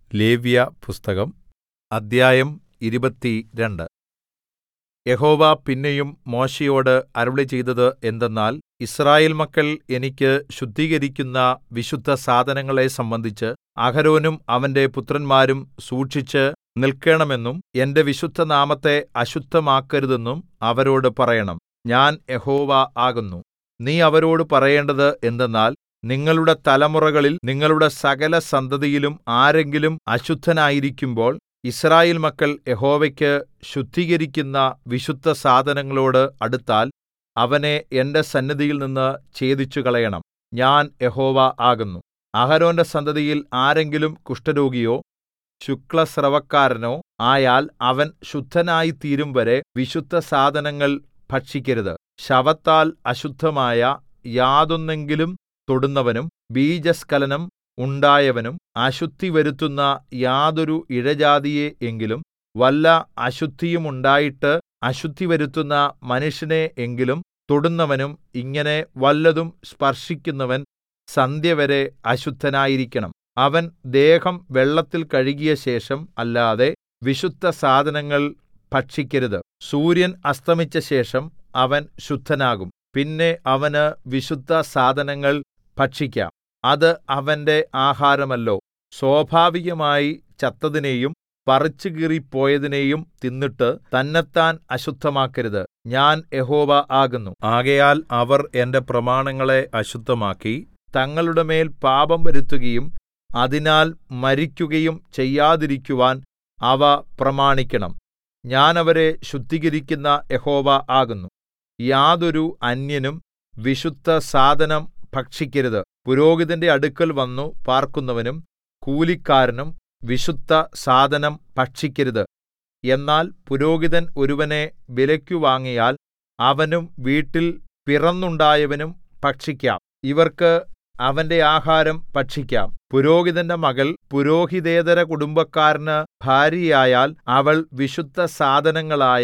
ലേവ്യപുസ്തകം അദ്ധ്യായം 22 യഹോവ പിന്നെയും മോശെയോട് അരുളിച്ചെയ്തത് എന്തെന്നാൽ, യിസ്രായേൽ മക്കൾ എനിക്ക് ശുദ്ധീകരിക്കുന്ന വിശുദ്ധസാധനങ്ങളെ സംബന്ധിച്ച് അഹരോനും അവന്റെ പുത്രന്മാരും സൂക്ഷിച്ച് നിൽക്കേണമെന്നും എന്റെ വിശുദ്ധനാമത്തെ അശുദ്ധമാക്കരുതെന്നും അവരോട് പറയണം. ഞാൻ യഹോവ ആകുന്നു. നീ അവരോട് പറയേണ്ടത് എന്തെന്നാൽ, നിങ്ങളുടെ തലമുറകളിൽ നിങ്ങളുടെ സകലസന്തതിയിലും ആരെങ്കിലും അശുദ്ധനായിരിക്കുമ്പോൾ യിസ്രായേൽ മക്കൾ യഹോവയ്ക്ക് ശുദ്ധീകരിക്കുന്ന വിശുദ്ധസാധനങ്ങളോട് അടുത്താൽ അവനെ എന്റെ സന്നിധിയിൽനിന്ന് ഛേദിച്ചുകളയണം. ഞാൻ യഹോവ ആകുന്നു. അഹരോന്റെ സന്തതിയിൽ ആരെങ്കിലും കുഷ്ഠരോഗിയോ ശുക്ലസ്രവക്കാരനോ ആയാൽ അവൻ ശുദ്ധനായിത്തീരും വരെ വിശുദ്ധസാധനങ്ങൾ ഭക്ഷിക്കരുത്. ശവത്താൽ അശുദ്ധമായ യാതൊന്നെങ്കിലും തൊടുന്നവനും ബീജസ്ഖലനം ഉണ്ടായവനും അശുദ്ധി വരുത്തുന്ന യാതൊരു ഇഴജാതിയെ എങ്കിലും വല്ല അശുദ്ധിയുമുണ്ടായിട്ട് അശുദ്ധി വരുത്തുന്ന മനുഷ്യനെ എങ്കിലും തൊടുന്നവനും ഇങ്ങനെ വല്ലതും സ്പർശിക്കുന്നവൻ സന്ധ്യവരെ അശുദ്ധനായിരിക്കണം. അവൻ ദേഹം വെള്ളത്തിൽ കഴുകിയ ശേഷം അല്ലാതെ വിശുദ്ധസാധനങ്ങൾ ഭക്ഷിക്കരുത്. സൂര്യൻ അസ്തമിച്ചശേഷം അവൻ ശുദ്ധനാകും. പിന്നെ അവന് വിശുദ്ധസാധനങ്ങൾ ഭക്ഷിക്കാം. അത് അവന്റെ ആഹാരമല്ലോ. സ്വാഭാവികമായി ചത്തതിനെയും പറിച്ചുകീറിപ്പോയതിനെയും തിന്നിട്ട് തന്നെത്താൻ അശുദ്ധമാക്കരുത്. ഞാൻ യഹോവ ആകുന്നു. ആകയാൽ അവർ എന്റെ പ്രമാണങ്ങളെ അശുദ്ധമാക്കി തങ്ങളുടെ മേൽ പാപം വരുത്തുകയും അതിനാൽ മരിക്കുകയും ചെയ്യാതിരിക്കുവാൻ അവ പ്രമാണിക്കണം. ഞാൻ അവരെ ശുദ്ധീകരിക്കുന്ന യഹോവ ആകുന്നു. യാതൊരു അന്യനും വിശുദ്ധസാധനം ഭക്ഷിക്കരുത്. പുരോഹിതന്റെ അടുക്കൽ വന്നു പാർക്കുന്നവനും കൂലിക്കാരനും വിശുദ്ധസാധനം ഭക്ഷിക്കരുത്. എന്നാൽ പുരോഹിതൻ ഒരുവനെ വിലയ്ക്കു വാങ്ങിയാൽ അവനും വീട്ടിൽ പിറന്നുണ്ടായവനും ഭക്ഷിക്കാം. ഇവർക്ക് അവന്റെ ആഹാരം ഭക്ഷിക്കാം. പുരോഹിതന്റെ മകൾ പുരോഹിതേതര കുടുംബക്കാരന് ഭാര്യയായാൽ അവൾ വിശുദ്ധസാധനങ്ങളായ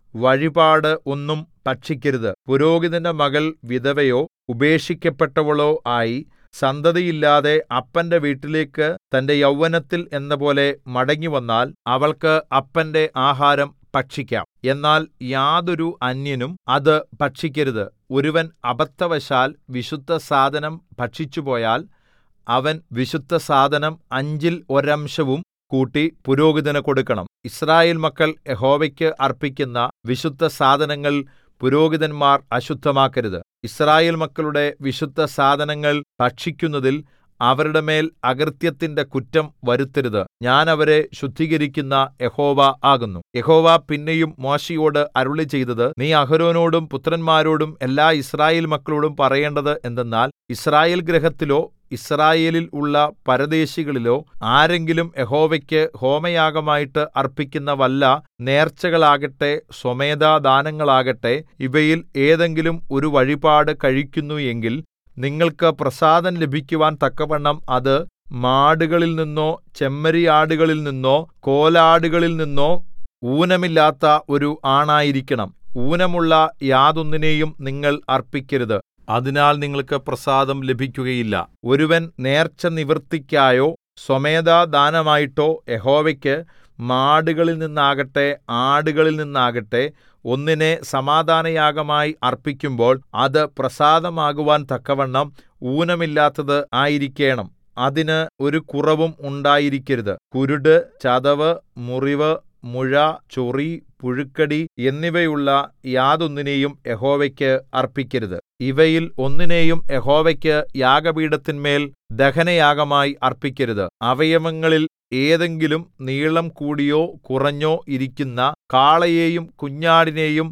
വഴിപാട് ഒന്നും ഭക്ഷിക്കരുത്. പുരോഹിതന്റെ മകൾ വിധവയോ ഉപേക്ഷിക്കപ്പെട്ടവളോ ആയി സന്തതിയില്ലാതെ അപ്പന്റെ വീട്ടിലേക്ക് തന്റെ യൗവനത്തിൽ എന്നപോലെ മടങ്ങിവന്നാൽ അവൾക്ക് അപ്പന്റെ ആഹാരം ഭക്ഷിക്കാം. എന്നാൽ യാതൊരു അന്യനും അത് ഭക്ഷിക്കരുത്. ഒരുവൻ അബദ്ധവശാൽ വിശുദ്ധസാധനം ഭക്ഷിച്ചുപോയാൽ അവൻ വിശുദ്ധസാധനം അഞ്ചിൽ ഒരംശവും കൂട്ടി പുരോഹിതന് കൊടുക്കണം. യിസ്രായേൽ മക്കൾ യഹോവയ്ക്ക് അർപ്പിക്കുന്ന വിശുദ്ധസാധനങ്ങൾ പുരോഹിതന്മാർ അശുദ്ധമാക്കരുത്. യിസ്രായേൽ മക്കളുടെ വിശുദ്ധസാധനങ്ങൾ ഭക്ഷിക്കുന്നതിൽ അവരുടെ മേൽ അകൃത്യത്തിന്റെ കുറ്റം വരുത്തരുത്. ഞാൻ അവരെ ശുദ്ധീകരിക്കുന്ന യഹോവ ആകുന്നു. യഹോവ പിന്നെയും മോശെയോട് അരുളിച്ചെയ്തത്, നീ അഹരോനോടും പുത്രന്മാരോടും എല്ലാ യിസ്രായേൽ മക്കളോടും പറയേണ്ടത് എന്തെന്നാൽ, യിസ്രായേൽ ഗൃഹത്തിലോ യിസ്രായേലിൽ ഉള്ള പരദേശികളിലോ ആരെങ്കിലും യഹോവയ്ക്ക് ഹോമയാഗമായിട്ട് അർപ്പിക്കുന്ന വല്ല നേർച്ചകളാകട്ടെ സ്വമേധാദാനങ്ങളാകട്ടെ ഇവയിൽ ഏതെങ്കിലും ഒരു വഴിപാട് കഴിക്കുന്നു എങ്കിൽ നിങ്ങൾക്ക് പ്രസാദം ലഭിക്കുവാൻ തക്കവണ്ണം അത് മാടുകളിൽ നിന്നോ ചെമ്മരിയാടുകളിൽ നിന്നോ കോലാടുകളിൽ നിന്നോ ഊനമില്ലാത്ത ഒരു ആണായിരിക്കണം. ഊനമുള്ള യാതൊന്നിനെയും നിങ്ങൾ അർപ്പിക്കരുത്. അതിനാൽ നിങ്ങൾക്ക് പ്രസാദം ലഭിക്കുകയില്ല. ഒരുവൻ നേർച്ച നിവൃത്തിക്കായോ സ്വമേധാദാനമായിട്ടോ യഹോവയ്ക്ക് മാടുകളിൽ നിന്നാകട്ടെ ആടുകളിൽ നിന്നാകട്ടെ ഒന്നിനെ സമാധാനയാഗമായി അർപ്പിക്കുമ്പോൾ അത് പ്രസാദമാകുവാൻ തക്കവണ്ണം ഊനമില്ലാത്തത് ആയിരിക്കേണം. അതിന് ഒരു കുറവും ഉണ്ടായിരിക്കരുത്. കുരുട്, ചതവ്, മുറിവ്, മുഴ, ചൊറി, പുഴുക്കടി എന്നിവയുള്ള യാതൊന്നിനെയും യഹോവയ്ക്ക് അർപ്പിക്കരുത്. ഇവയിൽ ഒന്നിനെയും യഹോവയ്ക്ക് യാഗപീഠത്തിന്മേൽ ദഹനയാഗമായി അർപ്പിക്കരുത്. അവയവങ്ങളിൽ ഏതെങ്കിലും നീളം കൂടിയോ കുറഞ്ഞോ ഇരിക്കുന്ന കാളയെയും കുഞ്ഞാടിനെയും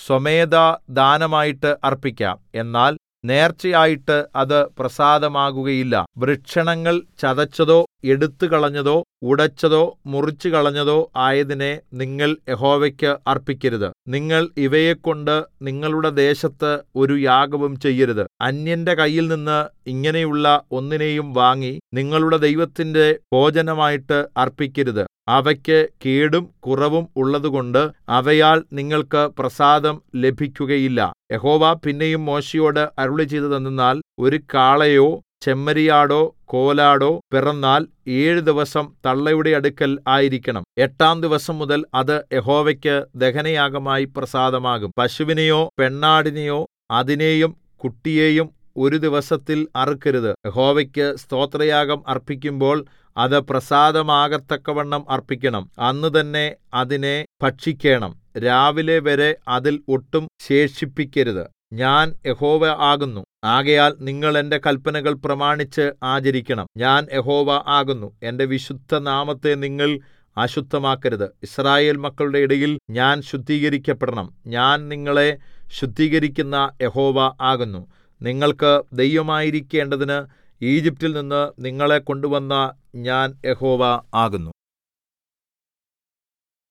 സ്വമേധാദാനമായിട്ട് അർപ്പിക്കാം. എന്നാൽ നേർച്ചയായിട്ട് അത് പ്രസാദമാകുകയില്ല. വൃഷണങ്ങൾ ചതച്ചതോ എടുത്തുകളഞ്ഞതോ ഉടച്ചതോ മുറിച്ചുകളഞ്ഞതോ ആയതിനെ നിങ്ങൾ യഹോവയ്ക്ക് അർപ്പിക്കരുത്. നിങ്ങൾ ഇവയെക്കൊണ്ട് നിങ്ങളുടെ ദേശത്ത് ഒരു യാഗവും ചെയ്യരുത്. അന്യന്റെ കയ്യിൽനിന്ന് ഇങ്ങനെയുള്ള ഒന്നിനെയും വാങ്ങി നിങ്ങളുടെ ദൈവത്തിന്റെ ഭോജനമായിട്ട് അർപ്പിക്കരുത്. അവയ്ക്ക് കേടും കുറവും ഉള്ളതുകൊണ്ട് അവയാൽ നിങ്ങൾക്ക് പ്രസാദം ലഭിക്കുകയില്ല. യഹോവ പിന്നെയും മോശെയോട് അരുളിച്ചെയ്തതെന്തെന്നാൽ, ഒരു കാളയോ ചെമ്മരിയാടോ കോലാടോ പിറന്നാൽ 7 ദിവസം തള്ളയുടെ അടുക്കൽ ആയിരിക്കണം. 8-ാം ദിവസം മുതൽ അത് യഹോവയ്ക്ക് ദഹനയാഗമായി പ്രസാദമാകും. പശുവിനെയോ പെണ്ണാടിനെയോ അതിനെയും കുട്ടിയെയും ഒരു ദിവസത്തിൽ അറുക്കരുത്. യഹോവയ്ക്ക് സ്തോത്രയാഗം അർപ്പിക്കുമ്പോൾ അത് പ്രസാദമാകത്തക്കവണ്ണം അർപ്പിക്കണം. അന്ന് തന്നെ അതിനെ ഭക്ഷിക്കേണം. രാവിലെ വരെ അതിൽ ഒട്ടും ശേഷിപ്പിക്കരുത്. ഞാൻ യഹോവ ആകുന്നു. ആകയാൽ നിങ്ങൾ എന്റെ കല്പനകൾ പ്രമാണിച്ച് ആചരിക്കണം. ഞാൻ യഹോവ ആകുന്നു. എന്റെ വിശുദ്ധനാമത്തെ നിങ്ങൾ അശുദ്ധമാക്കരുത്. യിസ്രായേൽ മക്കളുടെ ഇടയിൽ ഞാൻ ശുദ്ധീകരിക്കപ്പെടണം. ഞാൻ നിങ്ങളെ ശുദ്ധീകരിക്കുന്ന യഹോവ ആകുന്നു. നിങ്ങൾക്ക് ദൈവമായിരിക്കേണ്ടതിന് ഈജിപ്റ്റിൽ നിന്ന് നിങ്ങളെ കൊണ്ടുവന്ന ഞാൻ യഹോവ ആകുന്നു.